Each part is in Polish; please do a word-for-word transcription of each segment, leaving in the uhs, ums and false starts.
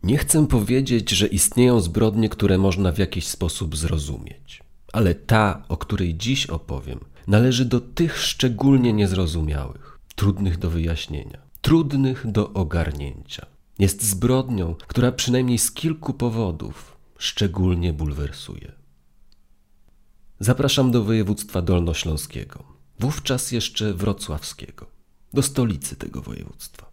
Nie chcę powiedzieć, że istnieją zbrodnie, które można w jakiś sposób zrozumieć, ale ta, o której dziś opowiem, należy do tych szczególnie niezrozumiałych, trudnych do wyjaśnienia, trudnych do ogarnięcia. Jest zbrodnią, która przynajmniej z kilku powodów szczególnie bulwersuje. Zapraszam do województwa dolnośląskiego, wówczas jeszcze wrocławskiego, do stolicy tego województwa.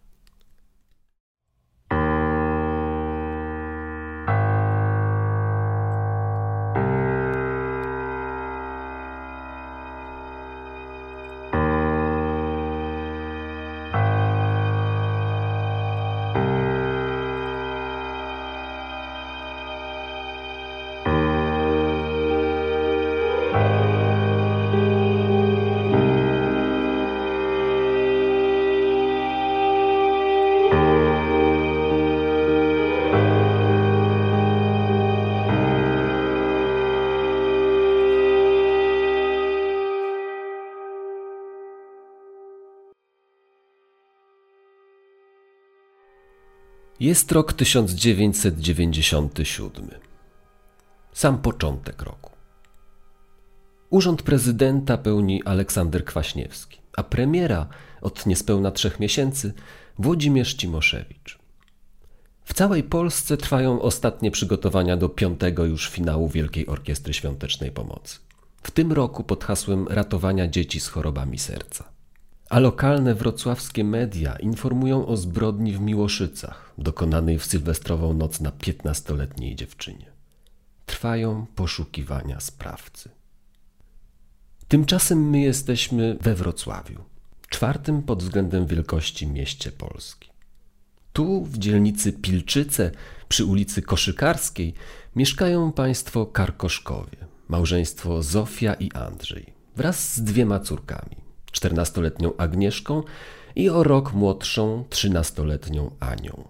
Jest rok tysiąc dziewięćset dziewięćdziesiąty siódmy. Sam początek roku. Urząd prezydenta pełni Aleksander Kwaśniewski, a premiera od niespełna trzech miesięcy Włodzimierz Cimoszewicz. W całej Polsce trwają ostatnie przygotowania do piątego już finału Wielkiej Orkiestry Świątecznej Pomocy. W tym roku pod hasłem ratowania dzieci z chorobami serca. A lokalne wrocławskie media informują o zbrodni w Miłoszycach, dokonanej w sylwestrową noc na piętnastoletniej dziewczynie. Trwają poszukiwania sprawcy. Tymczasem my jesteśmy we Wrocławiu, czwartym pod względem wielkości mieście Polski. Tu, w dzielnicy Pilczyce, przy ulicy Koszykarskiej, mieszkają państwo Karkoszkowie, małżeństwo Zofia i Andrzej, wraz z dwiema córkami. czternastoletnią Agnieszką i o rok młodszą trzynastoletnią Anią.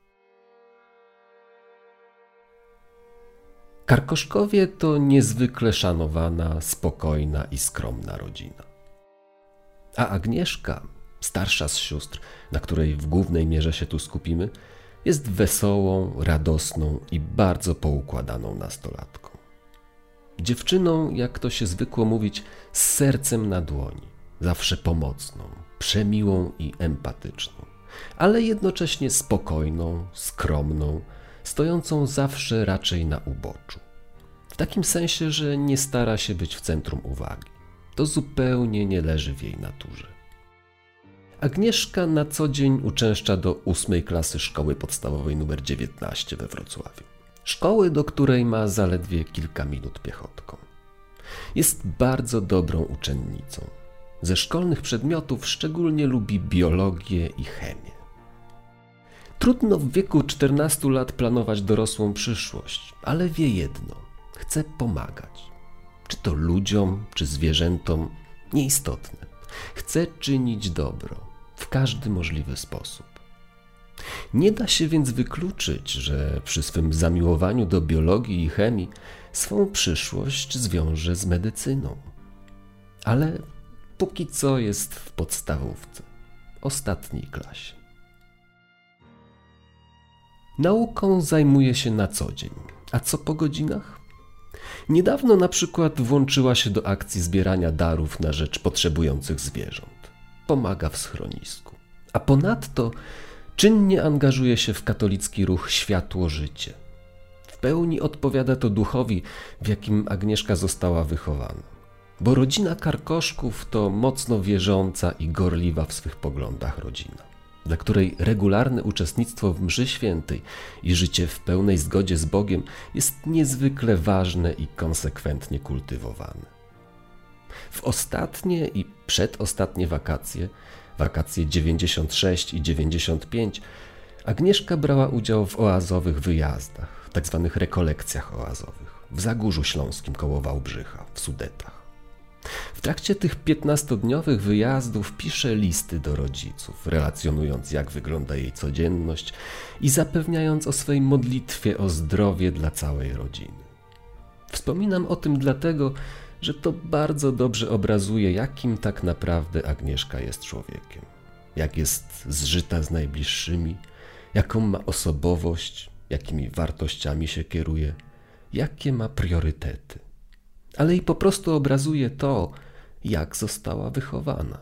Karkoszkowie to niezwykle szanowana, spokojna i skromna rodzina. A Agnieszka, starsza z sióstr, na której w głównej mierze się tu skupimy, jest wesołą, radosną i bardzo poukładaną nastolatką. Dziewczyną, jak to się zwykło mówić, z sercem na dłoni. Zawsze pomocną, przemiłą i empatyczną, ale jednocześnie spokojną, skromną, stojącą zawsze raczej na uboczu. W takim sensie, że nie stara się być w centrum uwagi. To zupełnie nie leży w jej naturze. Agnieszka na co dzień uczęszcza do ósmej klasy szkoły podstawowej numer dziewiętnaście we Wrocławiu. Szkoły, do której ma zaledwie kilka minut piechotką. Jest bardzo dobrą uczennicą. Ze szkolnych przedmiotów szczególnie lubi biologię i chemię. Trudno w wieku czternastu lat planować dorosłą przyszłość, ale wie jedno – chce pomagać. Czy to ludziom, czy zwierzętom, nieistotne. Chce czynić dobro w każdy możliwy sposób. Nie da się więc wykluczyć, że przy swym zamiłowaniu do biologii i chemii swą przyszłość zwiąże z medycyną. Ale póki co jest w podstawówce, ostatniej klasie. Nauką zajmuje się na co dzień. A co po godzinach? Niedawno na przykład włączyła się do akcji zbierania darów na rzecz potrzebujących zwierząt. Pomaga w schronisku. A ponadto czynnie angażuje się w katolicki ruch Światło-Życie. W pełni odpowiada to duchowi, w jakim Agnieszka została wychowana. Bo rodzina Karkoszków to mocno wierząca i gorliwa w swych poglądach rodzina, dla której regularne uczestnictwo w mszy świętej i życie w pełnej zgodzie z Bogiem jest niezwykle ważne i konsekwentnie kultywowane. W ostatnie i przedostatnie wakacje, wakacje dziewięćdziesiąt sześć i dziewięćdziesiąt pięć, Agnieszka brała udział w oazowych wyjazdach, tak zwanych rekolekcjach oazowych, w Zagórzu Śląskim koło Wałbrzycha, w Sudetach. W trakcie tych piętnastodniowych wyjazdów pisze listy do rodziców, relacjonując, jak wygląda jej codzienność i zapewniając o swej modlitwie o zdrowie dla całej rodziny. Wspominam o tym dlatego, że to bardzo dobrze obrazuje, jakim tak naprawdę Agnieszka jest człowiekiem. Jak jest zżyta z najbliższymi, jaką ma osobowość, jakimi wartościami się kieruje, jakie ma priorytety, ale i po prostu obrazuje to, jak została wychowana.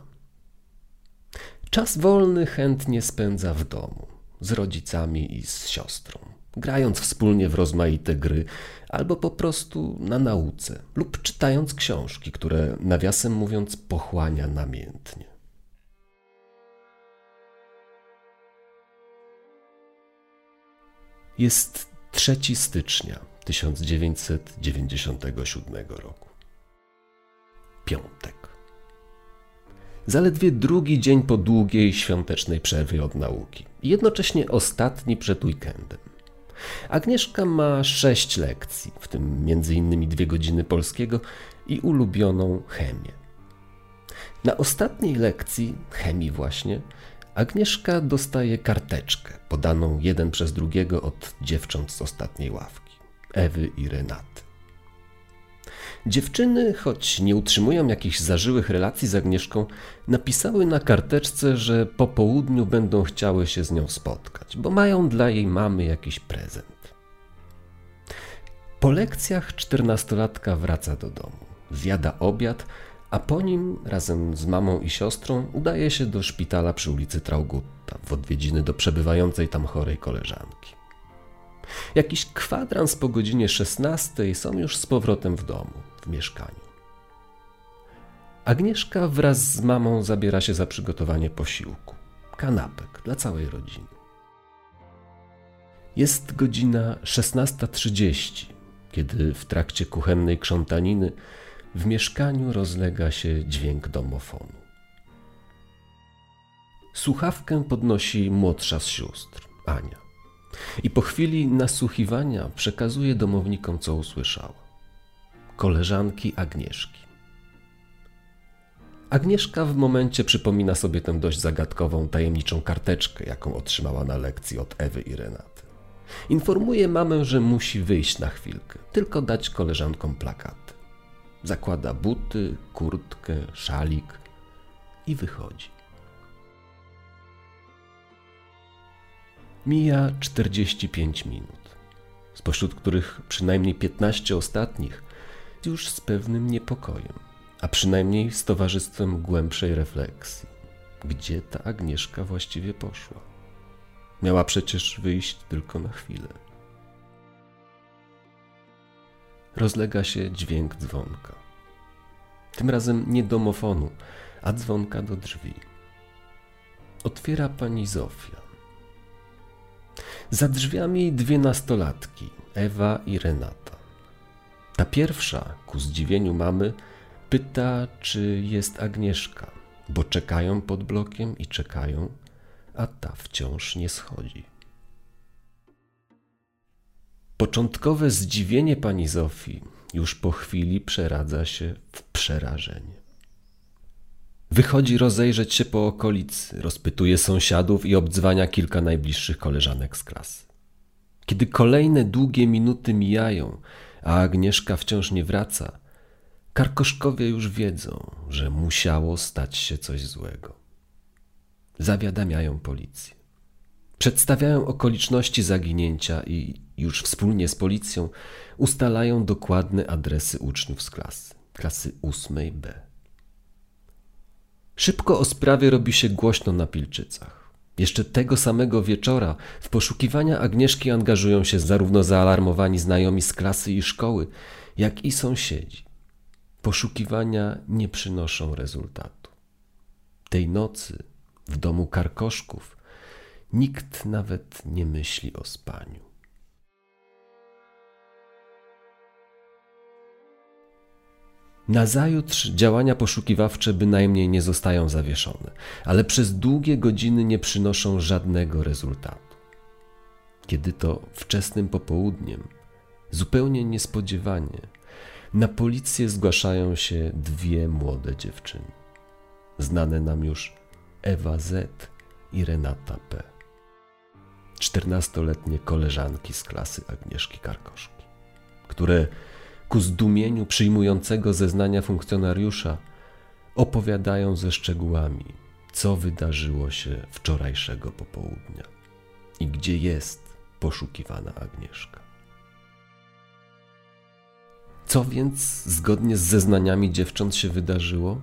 Czas wolny chętnie spędza w domu, z rodzicami i z siostrą, grając wspólnie w rozmaite gry, albo po prostu na nauce lub czytając książki, które, nawiasem mówiąc, pochłania namiętnie. Jest trzeciego stycznia tysiąc dziewięćset dziewięćdziesiątego siódmego roku. Piątek. Zaledwie drugi dzień po długiej świątecznej przerwie od nauki i jednocześnie ostatni przed weekendem. Agnieszka ma sześć lekcji, w tym między innymi dwie godziny polskiego i ulubioną chemię. Na ostatniej lekcji, chemii właśnie, Agnieszka dostaje karteczkę podaną jeden przez drugiego od dziewcząt z ostatniej ławki, Ewy i Renaty. Dziewczyny, choć nie utrzymują jakichś zażyłych relacji z Agnieszką, napisały na karteczce, że po południu będą chciały się z nią spotkać, bo mają dla jej mamy jakiś prezent. Po lekcjach czternastolatka wraca do domu, zjada obiad, a po nim razem z mamą i siostrą udaje się do szpitala przy ulicy Traugutta w odwiedziny do przebywającej tam chorej koleżanki. Jakiś kwadrans po godzinie szesnastej są już z powrotem w domu, w mieszkaniu. Agnieszka wraz z mamą zabiera się za przygotowanie posiłku, kanapek dla całej rodziny. Jest godzina szesnasta trzydzieści, kiedy w trakcie kuchennej krzątaniny w mieszkaniu rozlega się dźwięk domofonu. Słuchawkę podnosi młodsza z sióstr, Ania. I po chwili nasłuchiwania przekazuje domownikom, co usłyszała. Koleżanki Agnieszki. Agnieszka w momencie przypomina sobie tę dość zagadkową, tajemniczą karteczkę, jaką otrzymała na lekcji od Ewy i Renaty. Informuje mamę, że musi wyjść na chwilkę, tylko dać koleżankom plakaty. Zakłada buty, kurtkę, szalik i wychodzi. Mija czterdzieści pięć minut, spośród których przynajmniej piętnaście ostatnich już z pewnym niepokojem, a przynajmniej z towarzystwem głębszej refleksji. Gdzie ta Agnieszka właściwie poszła? Miała przecież wyjść tylko na chwilę. Rozlega się dźwięk dzwonka. Tym razem nie domofonu, a dzwonka do drzwi. Otwiera pani Zofia. Za drzwiami dwie nastolatki, Ewa i Renata. Ta pierwsza, ku zdziwieniu mamy, pyta, czy jest Agnieszka, bo czekają pod blokiem i czekają, a ta wciąż nie schodzi. Początkowe zdziwienie pani Zofii już po chwili przeradza się w przerażenie. Wychodzi rozejrzeć się po okolicy, rozpytuje sąsiadów i obdzwania kilka najbliższych koleżanek z klasy. Kiedy kolejne długie minuty mijają, a Agnieszka wciąż nie wraca, karkoszkowie już wiedzą, że musiało stać się coś złego. Zawiadamiają policję. Przedstawiają okoliczności zaginięcia i już wspólnie z policją ustalają dokładne adresy uczniów z klasy, klasy ósmej B. Szybko o sprawie robi się głośno na Pilczycach. Jeszcze tego samego wieczora w poszukiwania Agnieszki angażują się zarówno zaalarmowani znajomi z klasy i szkoły, jak i sąsiedzi. Poszukiwania nie przynoszą rezultatu. Tej nocy w domu Karkoszków nikt nawet nie myśli o spaniu. Nazajutrz działania poszukiwawcze bynajmniej nie zostają zawieszone, ale przez długie godziny nie przynoszą żadnego rezultatu. Kiedy to wczesnym popołudniem, zupełnie niespodziewanie, na policję zgłaszają się dwie młode dziewczyny. Znane nam już Ewa Z i Renata P. czternastoletnie koleżanki z klasy Agnieszki Karkoszki, które ku zdumieniu przyjmującego zeznania funkcjonariusza opowiadają ze szczegółami, co wydarzyło się wczorajszego popołudnia i gdzie jest poszukiwana Agnieszka. Co więc zgodnie z zeznaniami dziewcząt się wydarzyło?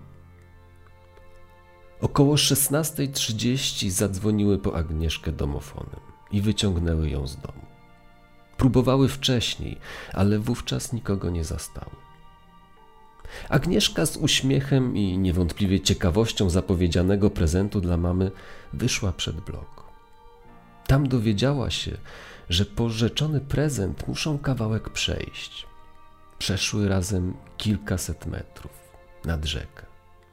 Około szesnastej trzydzieści zadzwoniły po Agnieszkę domofonem i wyciągnęły ją z domu. Próbowały wcześniej, ale wówczas nikogo nie zastały. Agnieszka z uśmiechem i niewątpliwie ciekawością zapowiedzianego prezentu dla mamy wyszła przed blok. Tam dowiedziała się, że po rzeczony prezent muszą kawałek przejść. Przeszły razem kilkaset metrów nad rzekę.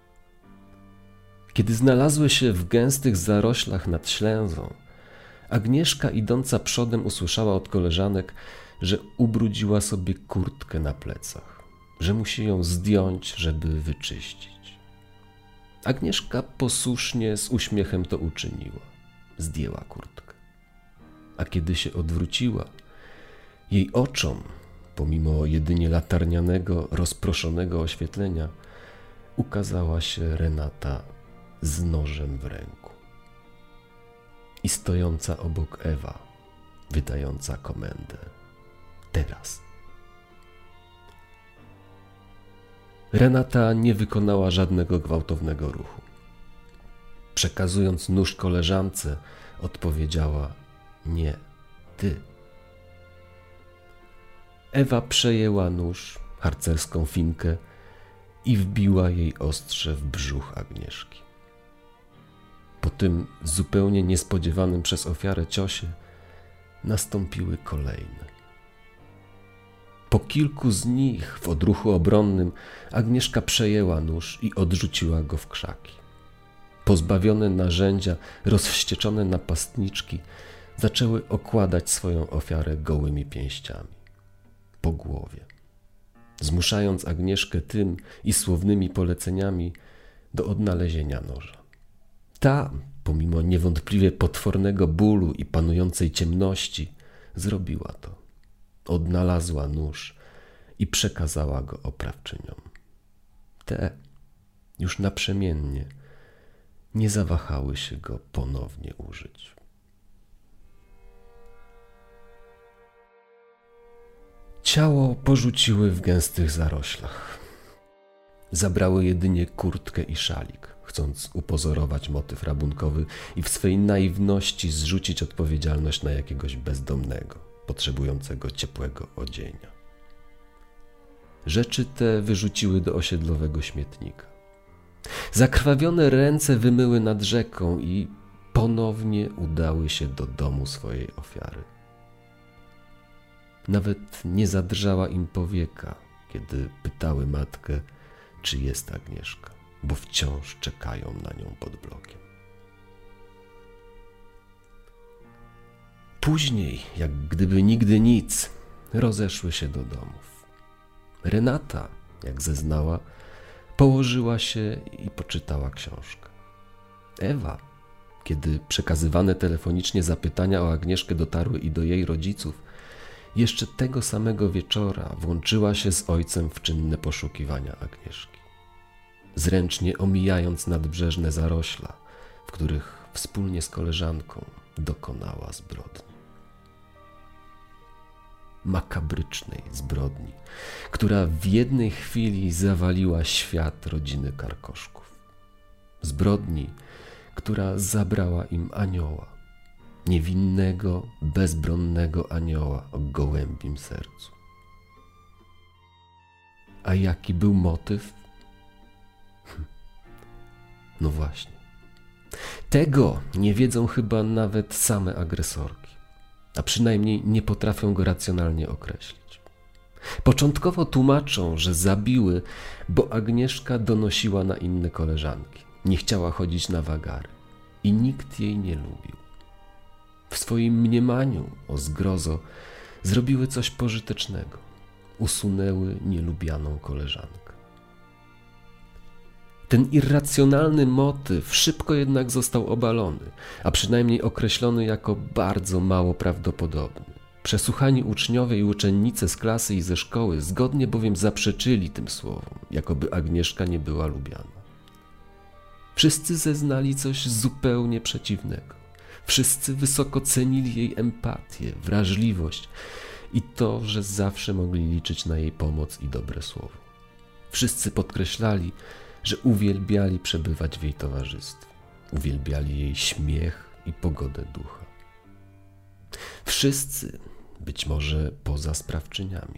Kiedy znalazły się w gęstych zaroślach nad Ślęzą, Agnieszka idąca przodem usłyszała od koleżanek, że ubrudziła sobie kurtkę na plecach, że musi ją zdjąć, żeby wyczyścić. Agnieszka posłusznie z uśmiechem to uczyniła. Zdjęła kurtkę. A kiedy się odwróciła, jej oczom, pomimo jedynie latarnianego, rozproszonego oświetlenia, ukazała się Renata z nożem w ręku i stojąca obok Ewa, wydająca komendę: teraz. Renata nie wykonała żadnego gwałtownego ruchu. Przekazując nóż koleżance, odpowiedziała: nie, ty. Ewa przejęła nóż, harcerską finkę i wbiła jej ostrze w brzuch Agnieszki. Po tym zupełnie niespodziewanym przez ofiarę ciosie nastąpiły kolejne. Po kilku z nich w odruchu obronnym Agnieszka przejęła nóż i odrzuciła go w krzaki. Pozbawione narzędzia, rozwścieczone napastniczki zaczęły okładać swoją ofiarę gołymi pięściami po głowie, zmuszając Agnieszkę tym i słownymi poleceniami do odnalezienia noża. Ta, pomimo niewątpliwie potwornego bólu i panującej ciemności, zrobiła to. Odnalazła nóż i przekazała go oprawczyniom. Te, już naprzemiennie, nie zawahały się go ponownie użyć. Ciało porzuciły w gęstych zaroślach. Zabrały jedynie kurtkę i szalik, chcąc upozorować motyw rabunkowy i w swej naiwności zrzucić odpowiedzialność na jakiegoś bezdomnego, potrzebującego ciepłego odzienia. Rzeczy te wyrzuciły do osiedlowego śmietnika. Zakrwawione ręce wymyły nad rzeką i ponownie udały się do domu swojej ofiary. Nawet nie zadrżała im powieka, kiedy pytały matkę, czy jest Agnieszka, bo wciąż czekają na nią pod blokiem. Później, jak gdyby nigdy nic, rozeszły się do domów. Renata, jak zeznała, położyła się i poczytała książkę. Ewa, kiedy przekazywane telefonicznie zapytania o Agnieszkę dotarły i do jej rodziców, jeszcze tego samego wieczora włączyła się z ojcem w czynne poszukiwania Agnieszki, zręcznie omijając nadbrzeżne zarośla, w których wspólnie z koleżanką dokonała zbrodni. Makabrycznej zbrodni, która w jednej chwili zawaliła świat rodziny Karkoszków. Zbrodni, która zabrała im anioła, niewinnego, bezbronnego anioła o gołębim sercu. A jaki był motyw? Hm. No właśnie. Tego nie wiedzą chyba nawet same agresorki, a przynajmniej nie potrafią go racjonalnie określić. Początkowo tłumaczą, że zabiły, bo Agnieszka donosiła na inne koleżanki, nie chciała chodzić na wagary i nikt jej nie lubił. W swoim mniemaniu o zgrozo zrobiły coś pożytecznego. Usunęły nielubianą koleżankę. Ten irracjonalny motyw szybko jednak został obalony, a przynajmniej określony jako bardzo mało prawdopodobny. Przesłuchani uczniowie i uczennice z klasy i ze szkoły zgodnie bowiem zaprzeczyli tym słowom, jakoby Agnieszka nie była lubiana. Wszyscy zeznali coś zupełnie przeciwnego. Wszyscy wysoko cenili jej empatię, wrażliwość i to, że zawsze mogli liczyć na jej pomoc i dobre słowo. Wszyscy podkreślali, że uwielbiali przebywać w jej towarzystwie. Uwielbiali jej śmiech i pogodę ducha. Wszyscy, być może poza sprawczyniami.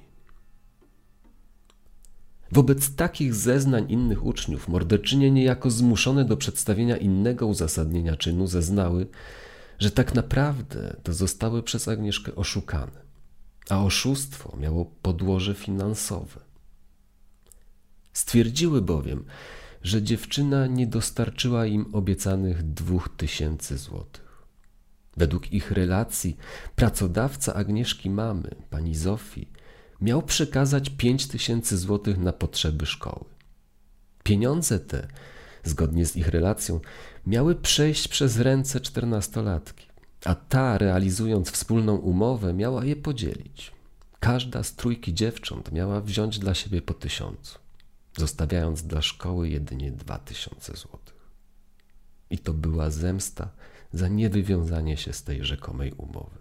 Wobec takich zeznań innych uczniów morderczynie niejako zmuszone do przedstawienia innego uzasadnienia czynu zeznały, że tak naprawdę to zostały przez Agnieszkę oszukane, a oszustwo miało podłoże finansowe. Stwierdziły bowiem, że dziewczyna nie dostarczyła im obiecanych dwóch tysięcy złotych. Według ich relacji pracodawca Agnieszki mamy, pani Zofii, miał przekazać pięć tysięcy złotych na potrzeby szkoły. Pieniądze te, zgodnie z ich relacją, miały przejść przez ręce czternastolatki, a ta, realizując wspólną umowę, miała je podzielić. Każda z trójki dziewcząt miała wziąć dla siebie po tysiącu, zostawiając dla szkoły jedynie dwa tysiące złotych. I to była zemsta za niewywiązanie się z tej rzekomej umowy.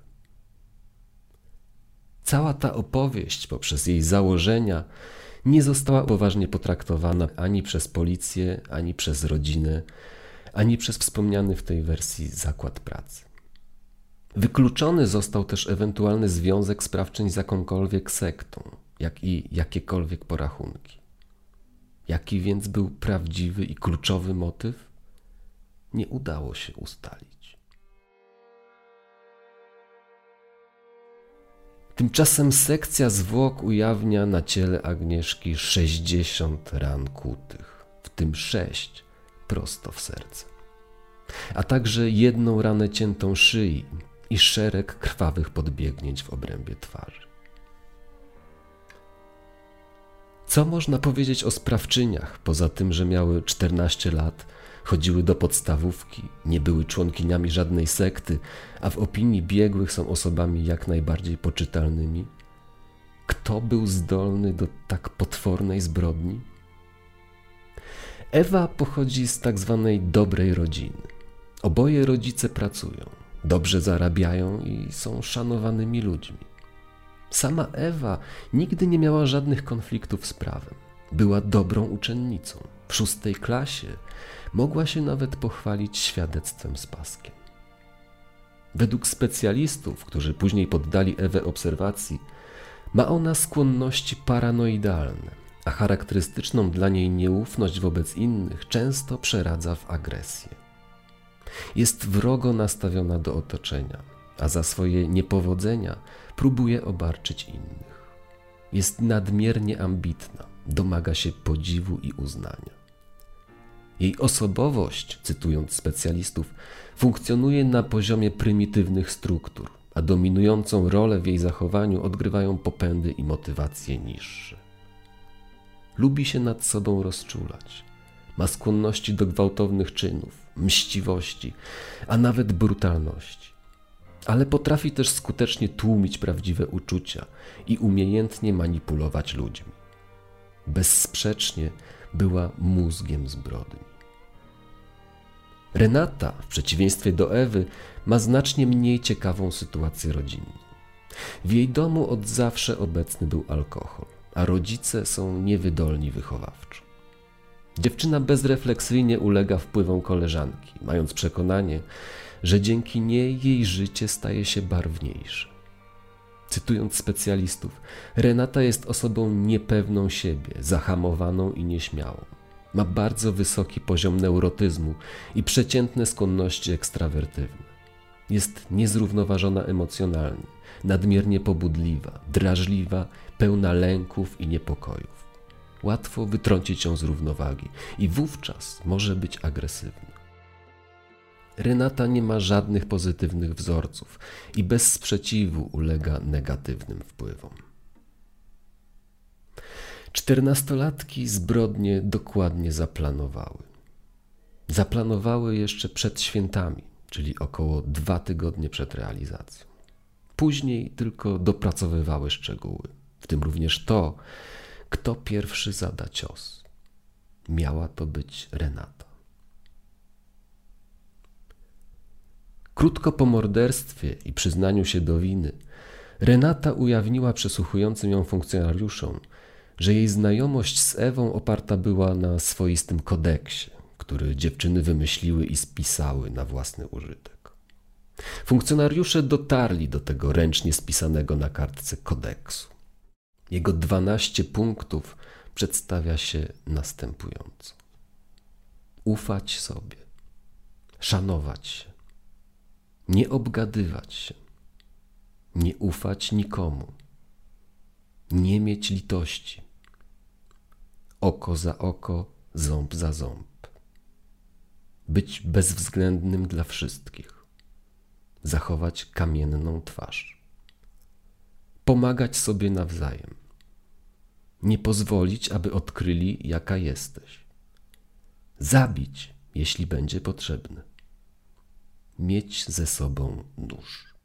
Cała ta opowieść poprzez jej założenia nie została poważnie potraktowana ani przez policję, ani przez rodzinę, ani przez wspomniany w tej wersji zakład pracy. Wykluczony został też ewentualny związek sprawczyń z jakąkolwiek sektą, jak i jakiekolwiek porachunki. Jaki więc był prawdziwy i kluczowy motyw? Nie udało się ustalić. Tymczasem sekcja zwłok ujawnia na ciele Agnieszki sześćdziesiąt ran kłutych, w tym sześć prosto w serce, a także jedną ranę ciętą szyi i szereg krwawych podbiegnięć w obrębie twarzy. Co można powiedzieć o sprawczyniach, poza tym, że miały czternaście lat, chodziły do podstawówki, nie były członkiniami żadnej sekty, a w opinii biegłych są osobami jak najbardziej poczytalnymi? Kto był zdolny do tak potwornej zbrodni? Ewa pochodzi z tak zwanej dobrej rodziny. Oboje rodzice pracują, dobrze zarabiają i są szanowanymi ludźmi. Sama Ewa nigdy nie miała żadnych konfliktów z prawem. Była dobrą uczennicą. W szóstej klasie mogła się nawet pochwalić świadectwem z paskiem. Według specjalistów, którzy później poddali Ewę obserwacji, ma ona skłonności paranoidalne, a charakterystyczną dla niej nieufność wobec innych często przeradza w agresję. Jest wrogo nastawiona do otoczenia, a za swoje niepowodzenia próbuje obarczyć innych. Jest nadmiernie ambitna, domaga się podziwu i uznania. Jej osobowość, cytując specjalistów, funkcjonuje na poziomie prymitywnych struktur, a dominującą rolę w jej zachowaniu odgrywają popędy i motywacje niższe. Lubi się nad sobą rozczulać, ma skłonności do gwałtownych czynów, mściwości, a nawet brutalności. Ale potrafi też skutecznie tłumić prawdziwe uczucia i umiejętnie manipulować ludźmi. Bezsprzecznie była mózgiem zbrodni. Renata, w przeciwieństwie do Ewy, ma znacznie mniej ciekawą sytuację rodzinną. W jej domu od zawsze obecny był alkohol, a rodzice są niewydolni wychowawczo. Dziewczyna bezrefleksyjnie ulega wpływom koleżanki, mając przekonanie, że dzięki niej jej życie staje się barwniejsze. Cytując specjalistów, Renata jest osobą niepewną siebie, zahamowaną i nieśmiałą. Ma bardzo wysoki poziom neurotyzmu i przeciętne skłonności ekstrawertywne. Jest niezrównoważona emocjonalnie, nadmiernie pobudliwa, drażliwa, pełna lęków i niepokojów. Łatwo wytrącić ją z równowagi i wówczas może być agresywna. Renata nie ma żadnych pozytywnych wzorców i bez sprzeciwu ulega negatywnym wpływom. Czternastolatki zbrodnie dokładnie zaplanowały. Zaplanowały jeszcze przed świętami, czyli około dwa tygodnie przed realizacją. Później tylko dopracowywały szczegóły, w tym również to, kto pierwszy zada cios. Miała to być Renata. Krótko po morderstwie i przyznaniu się do winy, Renata ujawniła przesłuchującym ją funkcjonariuszom, że jej znajomość z Ewą oparta była na swoistym kodeksie, który dziewczyny wymyśliły i spisały na własny użytek. Funkcjonariusze dotarli do tego ręcznie spisanego na kartce kodeksu. Jego dwanaście punktów przedstawia się następująco. Ufać sobie, szanować się, nie obgadywać się, nie ufać nikomu, nie mieć litości, oko za oko, ząb za ząb, być bezwzględnym dla wszystkich, zachować kamienną twarz, pomagać sobie nawzajem, nie pozwolić, aby odkryli, jaka jesteś, zabić, jeśli będzie potrzebny, mieć ze sobą nóż.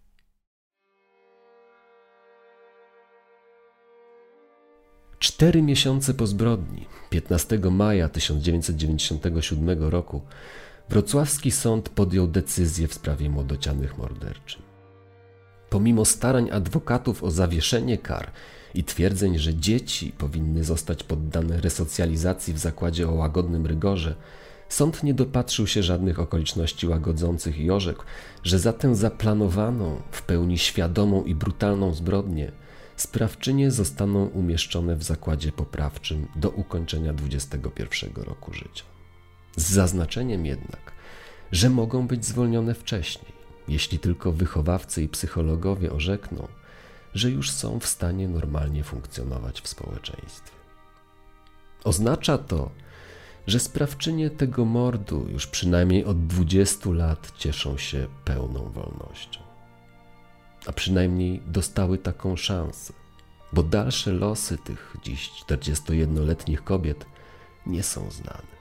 Cztery miesiące po zbrodni, piętnastego maja tysiąc dziewięćset dziewięćdziesiątego siódmego roku, wrocławski sąd podjął decyzję w sprawie młodocianych morderczym. Pomimo starań adwokatów o zawieszenie kar i twierdzeń, że dzieci powinny zostać poddane resocjalizacji w zakładzie o łagodnym rygorze, sąd nie dopatrzył się żadnych okoliczności łagodzących i orzekł, że za tę zaplanowaną, w pełni świadomą i brutalną zbrodnię sprawczynie zostaną umieszczone w zakładzie poprawczym do ukończenia dwudziestego pierwszego roku życia. Z zaznaczeniem jednak, że mogą być zwolnione wcześniej, jeśli tylko wychowawcy i psychologowie orzekną, że już są w stanie normalnie funkcjonować w społeczeństwie. Oznacza to, że sprawczynie tego mordu już przynajmniej od dwudziestu lat cieszą się pełną wolnością. A przynajmniej dostały taką szansę, bo dalsze losy tych dziś czterdziestojednoletnich kobiet nie są znane.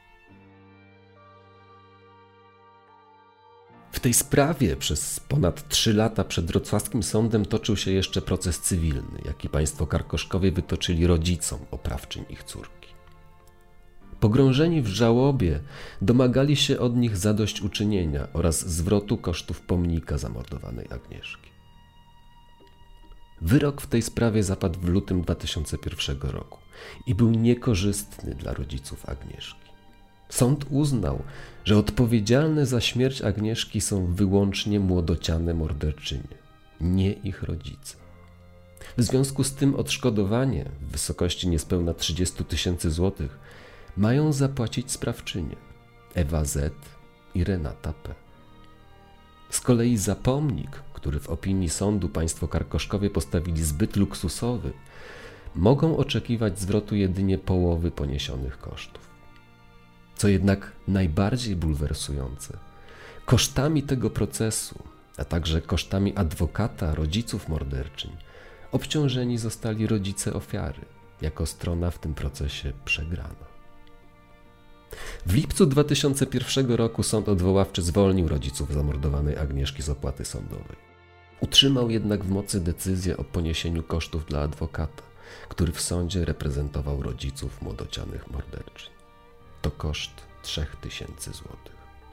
W tej sprawie przez ponad trzy lata przed wrocławskim sądem toczył się jeszcze proces cywilny, jaki państwo Karkoszkowie wytoczyli rodzicom oprawczym ich córki. Pogrążeni w żałobie domagali się od nich zadośćuczynienia oraz zwrotu kosztów pomnika zamordowanej Agnieszki. Wyrok w tej sprawie zapadł w lutym dwa tysiące pierwszego roku i był niekorzystny dla rodziców Agnieszki. Sąd uznał, że odpowiedzialne za śmierć Agnieszki są wyłącznie młodociane morderczynie, nie ich rodzice. W związku z tym odszkodowanie w wysokości niespełna trzydzieści tysięcy złotych mają zapłacić sprawczynie Ewa Z. i Renata P. Z kolei za pomnik, który w opinii sądu państwo Karkoszkowie postawili zbyt luksusowy, mogą oczekiwać zwrotu jedynie połowy poniesionych kosztów. Co jednak najbardziej bulwersujące, kosztami tego procesu, a także kosztami adwokata rodziców morderczyń, obciążeni zostali rodzice ofiary, jako strona w tym procesie przegrana. W lipcu dwa tysiące pierwszego roku sąd odwoławczy zwolnił rodziców zamordowanej Agnieszki z opłaty sądowej. Utrzymał jednak w mocy decyzję o poniesieniu kosztów dla adwokata, który w sądzie reprezentował rodziców młodocianych morderczyń. To koszt trzech tysięcy złotych.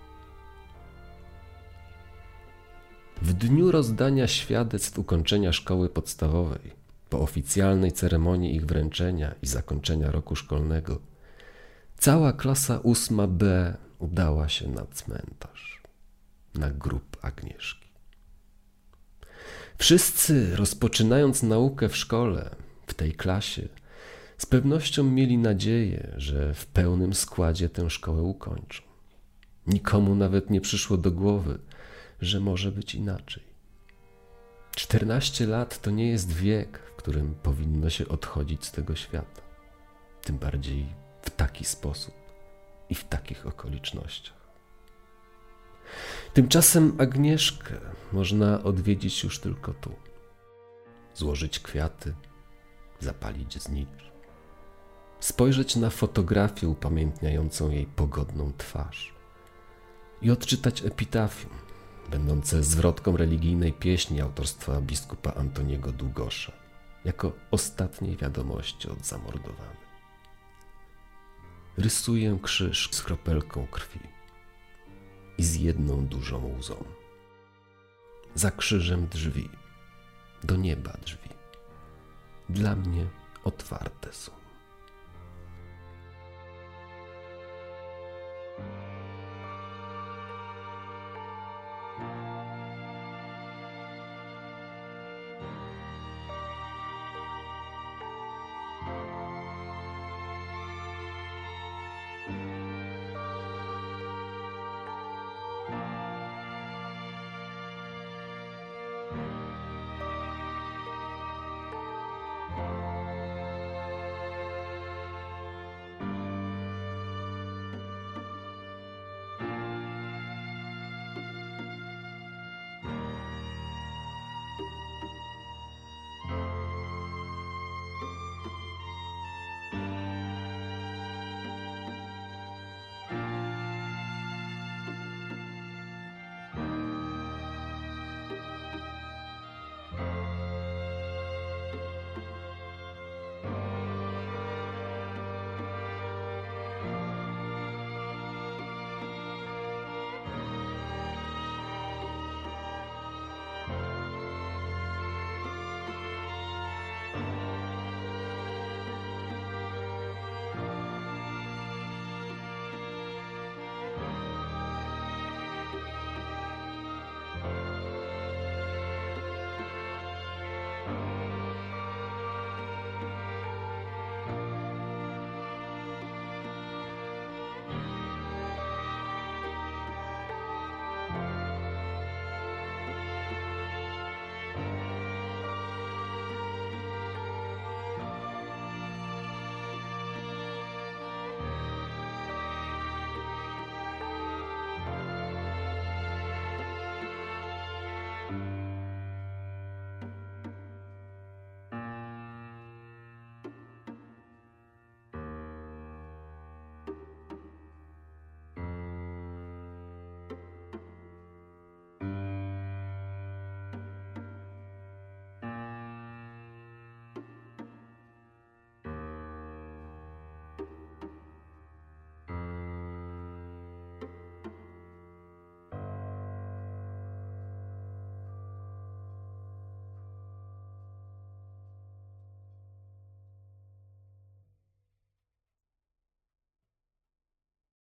W dniu rozdania świadectw ukończenia szkoły podstawowej, po oficjalnej ceremonii ich wręczenia i zakończenia roku szkolnego, cała klasa ósma B udała się na cmentarz, na grób Agnieszki. Wszyscy, rozpoczynając naukę w szkole, w tej klasie, z pewnością mieli nadzieję, że w pełnym składzie tę szkołę ukończą. Nikomu nawet nie przyszło do głowy, że może być inaczej. czternaście lat to nie jest wiek, w którym powinno się odchodzić z tego świata. Tym bardziej w taki sposób i w takich okolicznościach. Tymczasem Agnieszkę można odwiedzić już tylko tu. Złożyć kwiaty, zapalić znicz, spojrzeć na fotografię upamiętniającą jej pogodną twarz i odczytać epitafium, będące zwrotką religijnej pieśni autorstwa biskupa Antoniego Długosza, jako ostatniej wiadomości od zamordowanych. Rysuję krzyż z kropelką krwi i z jedną dużą łzą. za krzyżem drzwi, do nieba drzwi, dla mnie otwarte są.